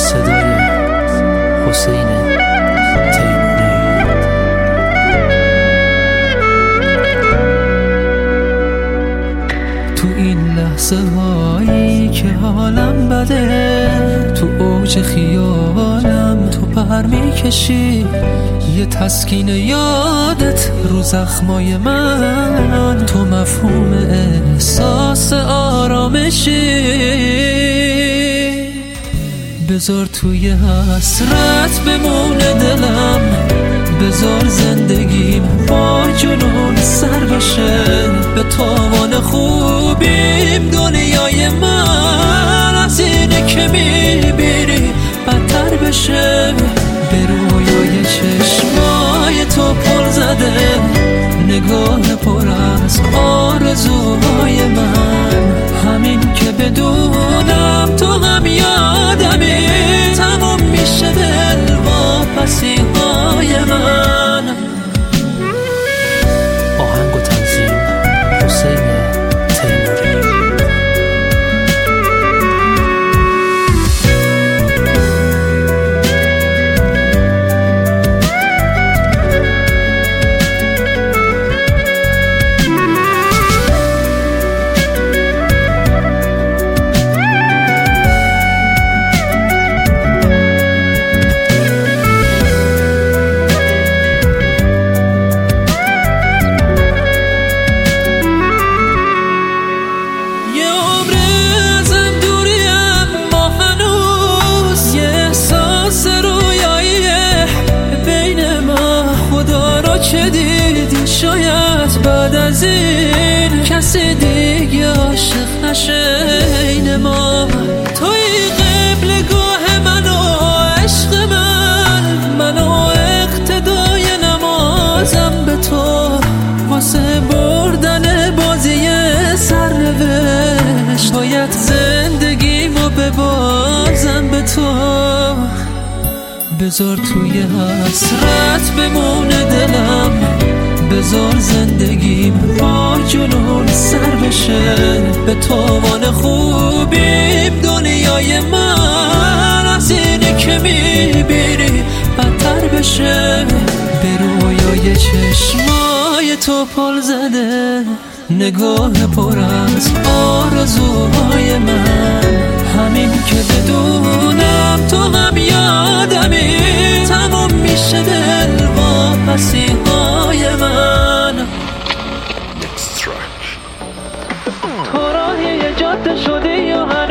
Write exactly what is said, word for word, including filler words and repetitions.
صدای حسین تیموری. تو این لحظه هایی که حالم بده، تو اوج خیالم تو پر میکشی، یه تسکین یادت رو زخمای من، تو مفهوم احساس آرامشی. بذار توی حسرت بمونه دلم، بذار زندگیم با جنون سر بشه، به تاوان خوبیم دنیای من از اینه که میبینی بدتر بشه. به رویای چشمای تو پل زده، نگاه پر از آرزوهای من، همین که بدونم تو هم یادمی، تموم میشه دل واپسی های من. آهنگ و تنظیم حسین تیموری. چه دیدی شاید بعد از این کسی دیگه عاشق نشه این ما، توی قبلگاه من و عشق من، من و اقتدای نمازم به تو، واسه بردن بازی سرنوشت باید زندگیمو ببازم به تو. بذار توی حسرت بمونه دلم، بذار زندگیم با جنون سر بشه، به تاوان خوبیم دنیای من از اینه که میبینی بدتر بشه. به رویای چشمای تو پل زده، نگاه پر از آرزوهای من، همین که بدونم تو هم یادمی، تموم میشه دل واپسی های من. تو راهی جاده شدی یا